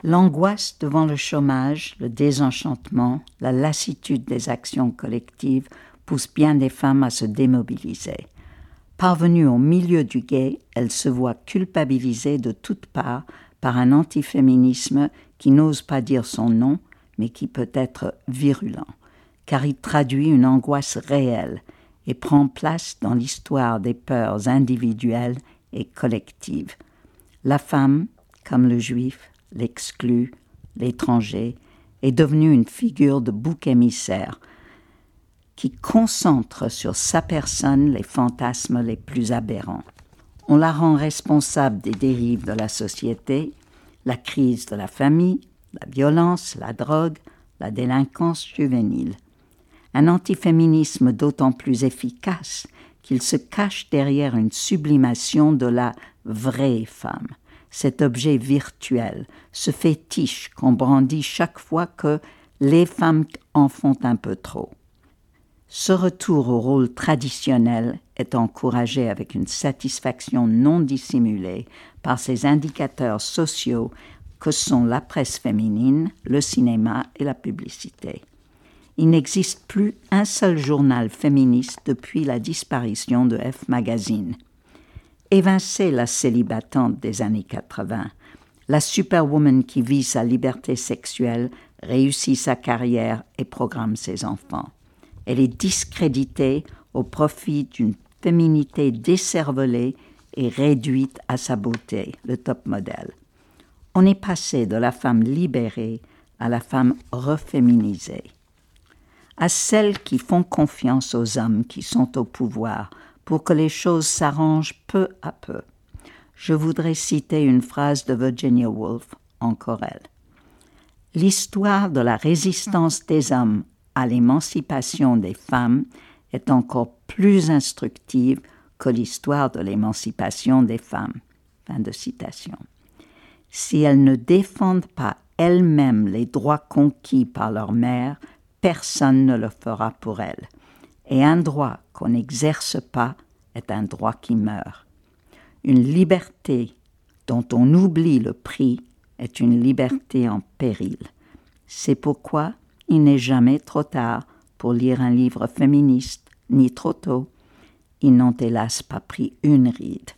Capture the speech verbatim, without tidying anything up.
L'angoisse devant le chômage, le désenchantement, la lassitude des actions collectives poussent bien des femmes à se démobiliser. Parvenues au milieu du guet, elles se voient culpabilisées de toutes parts par un antiféminisme qui n'ose pas dire son nom, mais qui peut être virulent, car il traduit une angoisse réelle et prend place dans l'histoire des peurs individuelles et collectives. La femme, comme le juif, l'exclu, l'étranger, est devenue une figure de bouc émissaire qui concentre sur sa personne les fantasmes les plus aberrants. On la rend responsable des dérives de la société, la crise de la famille, la violence, la drogue, la délinquance juvénile. Un antiféminisme d'autant plus efficace qu'il se cache derrière une sublimation de la vraie femme, cet objet virtuel, ce fétiche qu'on brandit chaque fois que les femmes en font un peu trop. Ce retour au rôle traditionnel est encouragé avec une satisfaction non dissimulée par ces indicateurs sociaux que sont la presse féminine, le cinéma et la publicité. Il n'existe plus un seul journal féministe depuis la disparition de F Magazine. Évincée la célibatante des années quatre-vingts, la superwoman qui vit sa liberté sexuelle, réussit sa carrière et programme ses enfants. Elle est discréditée au profit d'une féminité décervelée et réduite à sa beauté, le top modèle. On est passé de la femme libérée à la femme reféminisée. À celles qui font confiance aux hommes qui sont au pouvoir pour que les choses s'arrangent peu à peu. Je voudrais citer une phrase de Virginia Woolf, encore elle. « L'histoire de la résistance des hommes à l'émancipation des femmes est encore plus instructive que l'histoire de l'émancipation des femmes. » Fin de citation. Si elles ne défendent pas elles-mêmes les droits conquis par leur mère, personne ne le fera pour elles. Et un droit qu'on n'exerce pas est un droit qui meurt. Une liberté dont on oublie le prix est une liberté en péril. C'est pourquoi il n'est jamais trop tard pour lire un livre féministe, ni trop tôt. Ils n'ont hélas pas pris une ride.